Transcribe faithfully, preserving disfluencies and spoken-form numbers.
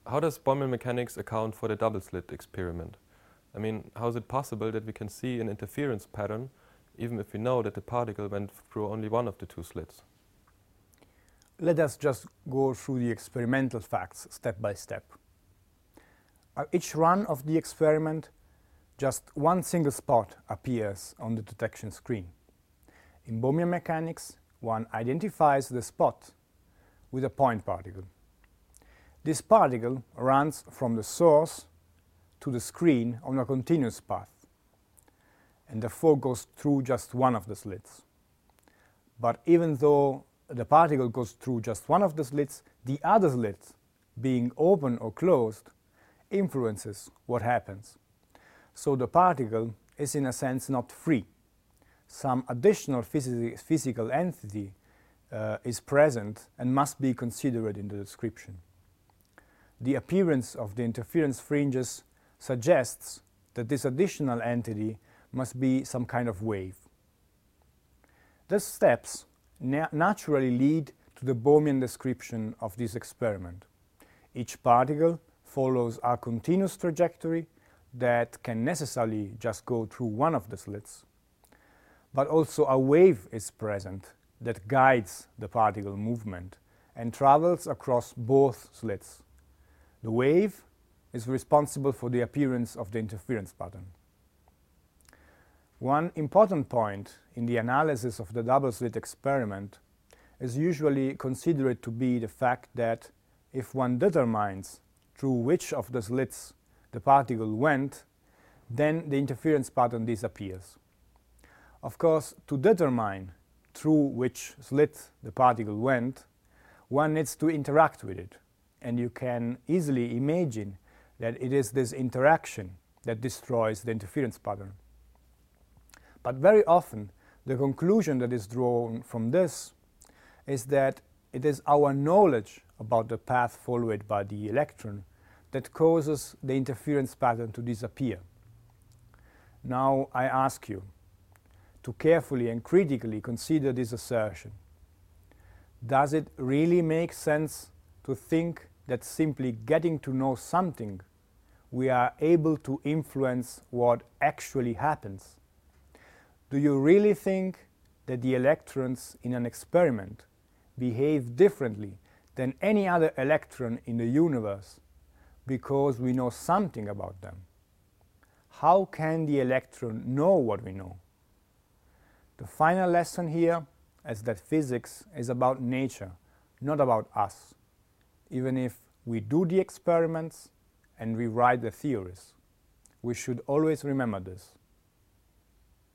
How does Bornmann mechanics account for the double-slit experiment? I mean, how is it possible that we can see an interference pattern even if we know that the particle went through only one of the two slits? Let us just go through the experimental facts step by step. At each run of the experiment, just one single spot appears on the detection screen. In Bornmann mechanics, one identifies the spot with a point particle. This particle runs from the source to the screen on a continuous path, and therefore goes through just one of the slits. But even though the particle goes through just one of the slits, the other slit, being open or closed, influences what happens. So the particle is in a sense not free. Some additional phys physical entity uh, is present and must be considered in the description. The appearance of the interference fringes suggests that this additional entity must be some kind of wave. These steps na naturally lead to the Bornmann description of this experiment. Each particle follows a continuous trajectory that can necessarily just go through one of the slits, but also a wave is present that guides the particle movement and travels across both slits. The wave is responsible for the appearance of the interference pattern. One important point in the analysis of the double-slit experiment is usually considered to be the fact that if one determines through which of the slits the particle went, then the interference pattern disappears. Of course, to determine through which slit the particle went, one needs to interact with it, and you can easily imagine that it is this interaction that destroys the interference pattern. But very often, the conclusion that is drawn from this is that it is our knowledge about the path followed by the electron that causes the interference pattern to disappear. Now I ask you to carefully and critically consider this assertion. Does it really make sense to think that simply getting to know something, we are able to influence what actually happens? Do you really think that the electrons in an experiment behave differently than any other electron in the universe because we know something about them? How can the electron know what we know? The final lesson here is that physics is about nature, not about us, even if we do the experiments and we write the theories. We should always remember this.